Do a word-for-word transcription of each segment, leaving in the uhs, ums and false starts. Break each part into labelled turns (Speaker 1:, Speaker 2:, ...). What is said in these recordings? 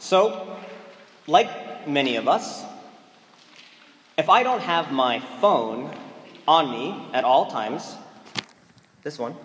Speaker 1: So, like many of us, if I don't have my phone on me at all times, this one,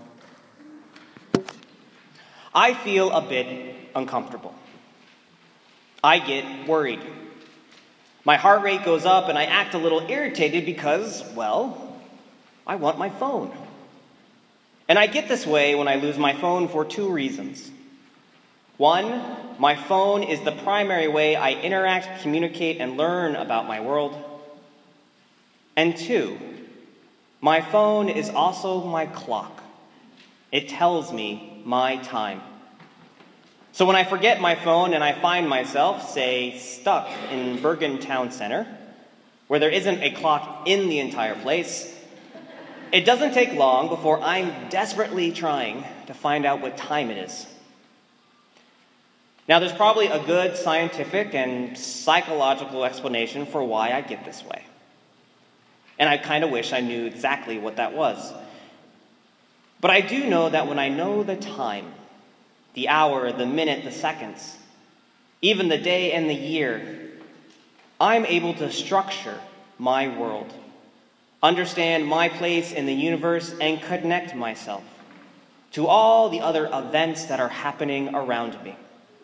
Speaker 1: I feel a bit uncomfortable. I get worried. My heart rate goes up and I act a little irritated because, well, I want my phone. And I get this way when I lose my phone for two reasons. One, my phone is the primary way I interact, communicate, and learn about my world. And two, my phone is also my clock. It tells me my time. So when I forget my phone and I find myself, say, stuck in Bergen Town Center, where there isn't a clock in the entire place, it doesn't take long before I'm desperately trying to find out what time it is. Now, there's probably a good scientific and psychological explanation for why I get this way. And I kind of wish I knew exactly what that was. But I do know that when I know the time, the hour, the minute, the seconds, even the day and the year, I'm able to structure my world, understand my place in the universe, and connect myself to all the other events that are happening around me.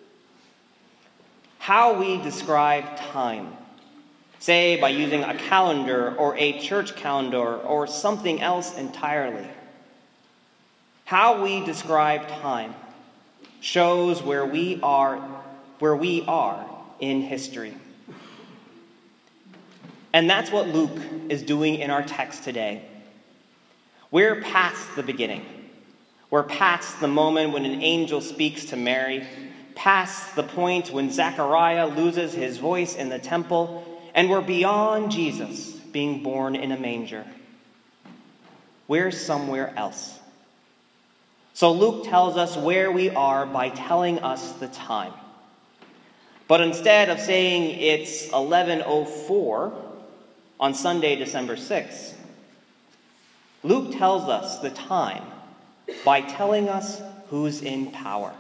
Speaker 1: How we describe time, say by using a calendar or a church calendar or something else entirely, how we describe time shows where we are, where we are in history. And that's what Luke is doing in our text today. We're past the beginning. We're past the moment when an angel speaks to Mary, past the point when Zechariah loses his voice in the temple, and we're beyond Jesus being born in a manger. We're somewhere else. So Luke tells us where we are by telling us the time. But instead of saying it's eleven oh four on Sunday, December sixth, Luke tells us the time by telling us who's in power.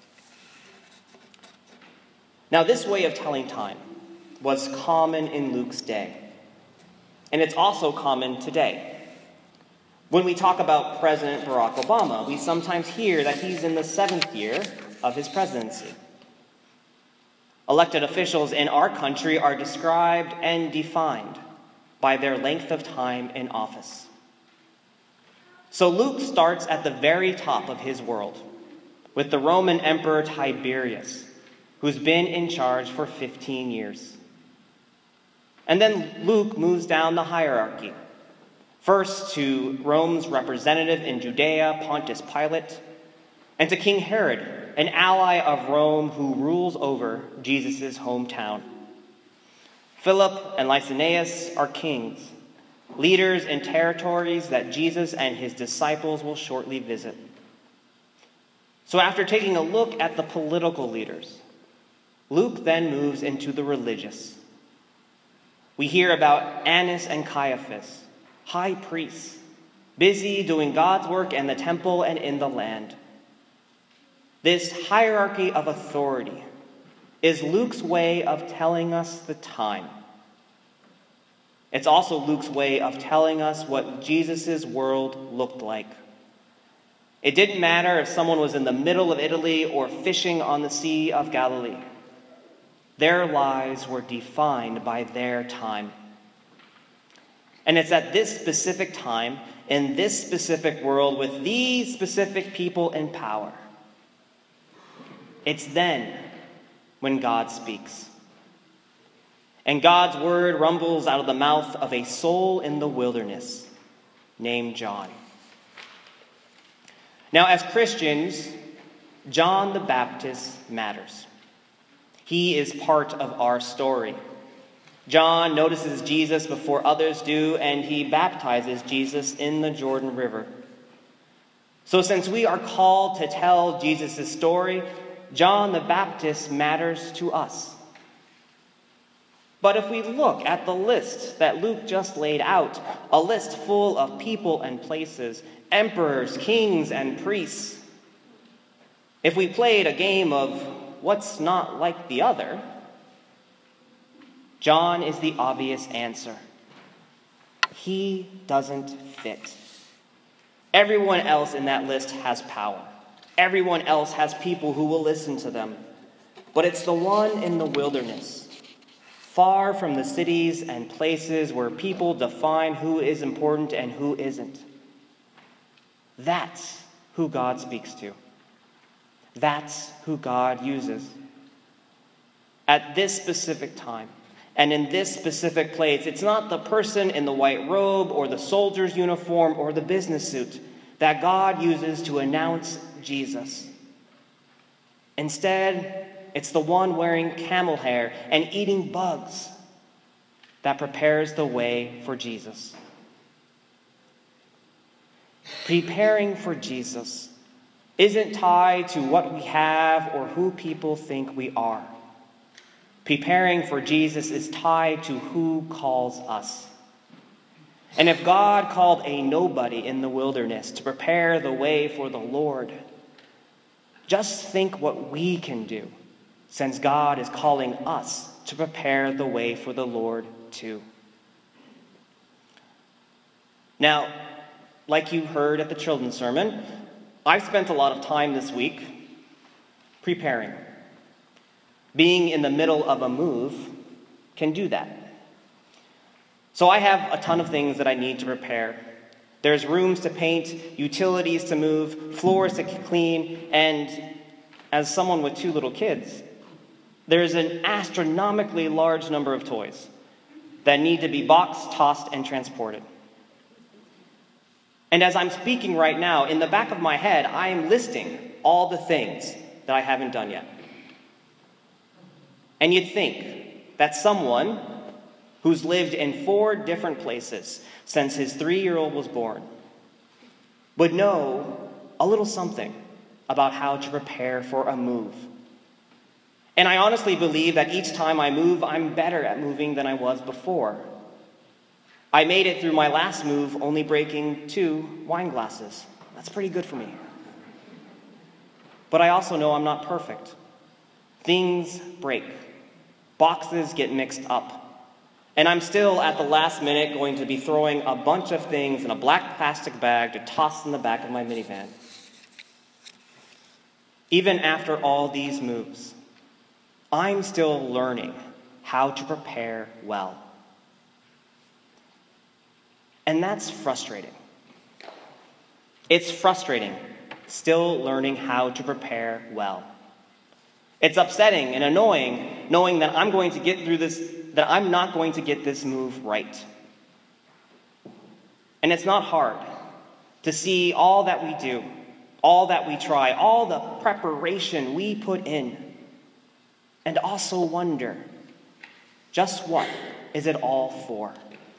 Speaker 1: Now, this way of telling time was common in Luke's day, and it's also common today. When we talk about President Barack Obama, we sometimes hear that he's in the seventh year of his presidency. Elected officials in our country are described and defined by their length of time in office. So Luke starts at the very top of his world with the Roman Emperor Tiberius, who's been in charge for fifteen years. And then Luke moves down the hierarchy, first to Rome's representative in Judea, Pontius Pilate, and to King Herod, an ally of Rome who rules over Jesus' hometown. Philip and Lysanias are kings, leaders in territories that Jesus and his disciples will shortly visit. So after taking a look at the political leaders, Luke then moves into the religious. We hear about Annas and Caiaphas, high priests, busy doing God's work in the temple and in the land. This hierarchy of authority is Luke's way of telling us the time. It's also Luke's way of telling us what Jesus' world looked like. It didn't matter if someone was in the middle of Italy or fishing on the Sea of Galilee. Their lives were defined by their time. And it's at this specific time, in this specific world, with these specific people in power, it's then when God speaks. And God's word rumbles out of the mouth of a soul in the wilderness named John. Now, as Christians, John the Baptist matters. He is part of our story. John notices Jesus before others do, and he baptizes Jesus in the Jordan River. So since we are called to tell Jesus' story, John the Baptist matters to us. But if we look at the list that Luke just laid out, a list full of people and places, emperors, kings, and priests, if we played a game of what's not like the other? John is the obvious answer. He doesn't fit. Everyone else in that list has power. Everyone else has people who will listen to them. But it's the one in the wilderness, far from the cities and places where people define who is important and who isn't. That's who God speaks to. That's who God uses. At this specific time, and in this specific place, it's not the person in the white robe or the soldier's uniform or the business suit that God uses to announce Jesus. Instead, it's the one wearing camel hair and eating bugs that prepares the way for Jesus. Preparing for Jesus isn't tied to what we have or who people think we are. Preparing for Jesus is tied to who calls us. And if God called a nobody in the wilderness to prepare the way for the Lord, just think what we can do, since God is calling us to prepare the way for the Lord too. Now, like you heard at the children's sermon, I've spent a lot of time this week preparing. Being in the middle of a move can do that. So I have a ton of things that I need to prepare. There's rooms to paint, utilities to move, floors to clean, and as someone with two little kids, there's an astronomically large number of toys that need to be boxed, tossed, and transported. And as I'm speaking right now, in the back of my head, I am listing all the things that I haven't done yet. And you'd think that someone who's lived in four different places since his three-year-old was born would know a little something about how to prepare for a move. And I honestly believe that each time I move, I'm better at moving than I was before. I made it through my last move only breaking two wine glasses. That's pretty good for me. But I also know I'm not perfect. Things break. Boxes get mixed up. And I'm still, at the last minute, going to be throwing a bunch of things in a black plastic bag to toss in the back of my minivan. Even after all these moves, I'm still learning how to prepare well. And that's frustrating. It's frustrating, still learning how to prepare well. It's upsetting and annoying knowing that I'm going to get through this, that I'm not going to get this move right. And it's not hard to see all that we do, all that we try, all the preparation we put in, and also wonder, just what is it all for?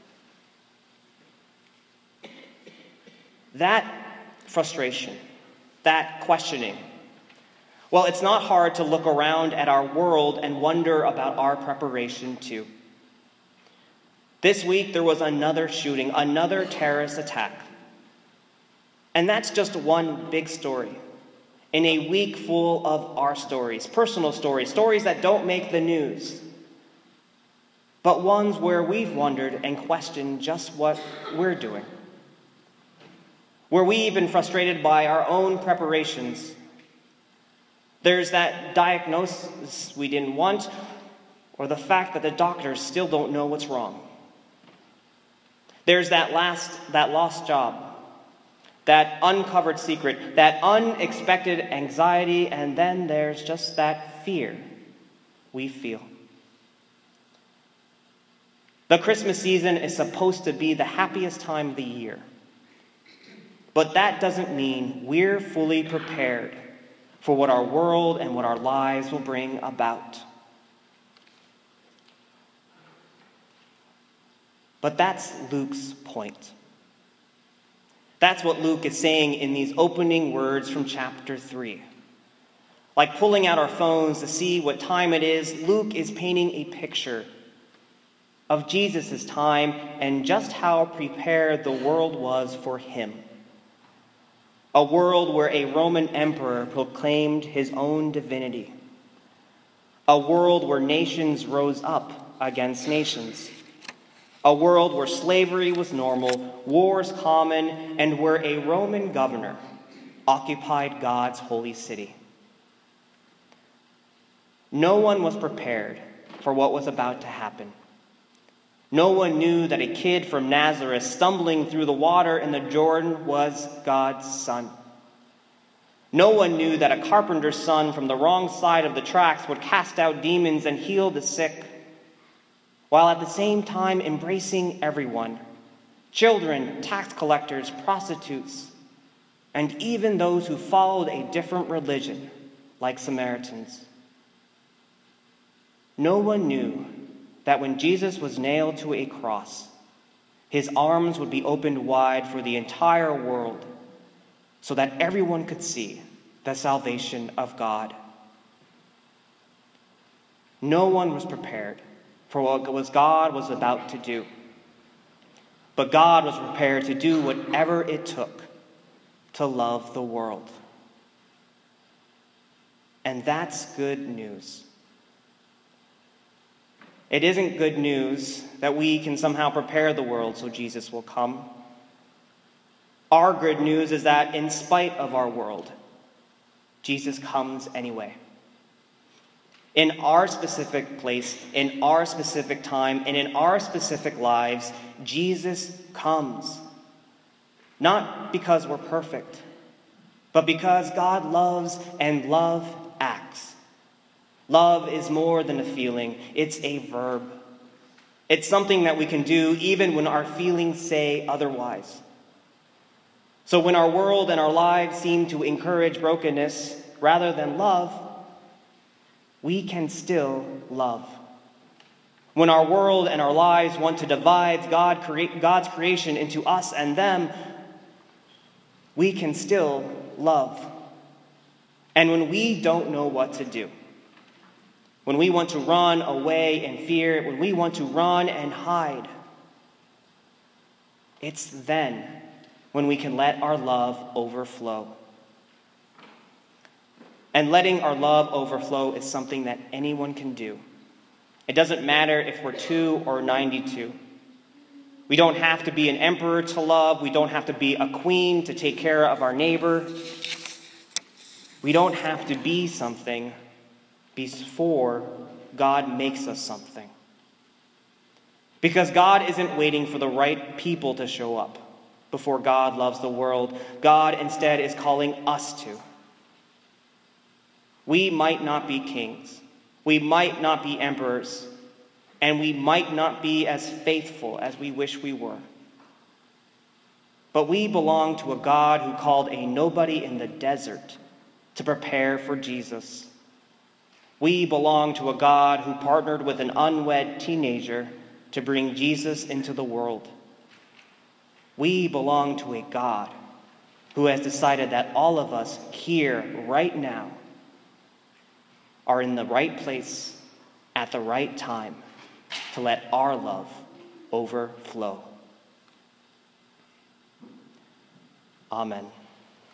Speaker 1: That frustration, that questioning, well, it's not hard to look around at our world and wonder about our preparation too. This week there was another shooting, another terrorist attack. And that's just one big story in a week full of our stories, personal stories, stories that don't make the news, but ones where we've wondered and questioned just what we're doing. Where we've been frustrated by our own preparations. There's that diagnosis we didn't want, or the fact that the doctors still don't know what's wrong. There's that last, that lost job, that uncovered secret, that unexpected anxiety, and then there's just that fear we feel. The Christmas season is supposed to be the happiest time of the year. But that doesn't mean we're fully prepared for what our world and what our lives will bring about. But that's Luke's point. That's what Luke is saying in these opening words from chapter three. Like pulling out our phones to see what time it is, Luke is painting a picture of Jesus' time and just how prepared the world was for him. A world where a Roman emperor proclaimed his own divinity, a world where nations rose up against nations, a world where slavery was normal, wars common, and where a Roman governor occupied God's holy city. No one was prepared for what was about to happen. No one knew that a kid from Nazareth stumbling through the water in the Jordan was God's son. No one knew that a carpenter's son from the wrong side of the tracks would cast out demons and heal the sick, while at the same time embracing everyone, children, tax collectors, prostitutes, and even those who followed a different religion, like Samaritans. No one knew that when Jesus was nailed to a cross, his arms would be opened wide for the entire world, so that everyone could see the salvation of God. No one was prepared for what was God was about to do. But God was prepared to do whatever it took to love the world. And that's good news. It isn't good news that we can somehow prepare the world so Jesus will come. Our good news is that in spite of our world, Jesus comes anyway. In our specific place, in our specific time, and in our specific lives, Jesus comes. Not because we're perfect, but because God loves and love acts. Love is more than a feeling, it's a verb. It's something that we can do even when our feelings say otherwise. So when our world and our lives seem to encourage brokenness rather than love, we can still love. When our world and our lives want to divide God, crea- God's creation into us and them, we can still love. And when we don't know what to do, when we want to run away in fear, when we want to run and hide, it's then when we can let our love overflow. And letting our love overflow is something that anyone can do. It doesn't matter if we're two or ninety-two. We don't have to be an emperor to love. We don't have to be a queen to take care of our neighbor. We don't have to be something before God makes us something. Because God isn't waiting for the right people to show up before God loves the world. God instead is calling us to. We might not be kings. We might not be emperors. And we might not be as faithful as we wish we were. But we belong to a God who called a nobody in the desert to prepare for Jesus. We belong to a God who partnered with an unwed teenager to bring Jesus into the world. We belong to a God who has decided that all of us here, right now, are in the right place at the right time to let our love overflow. Amen.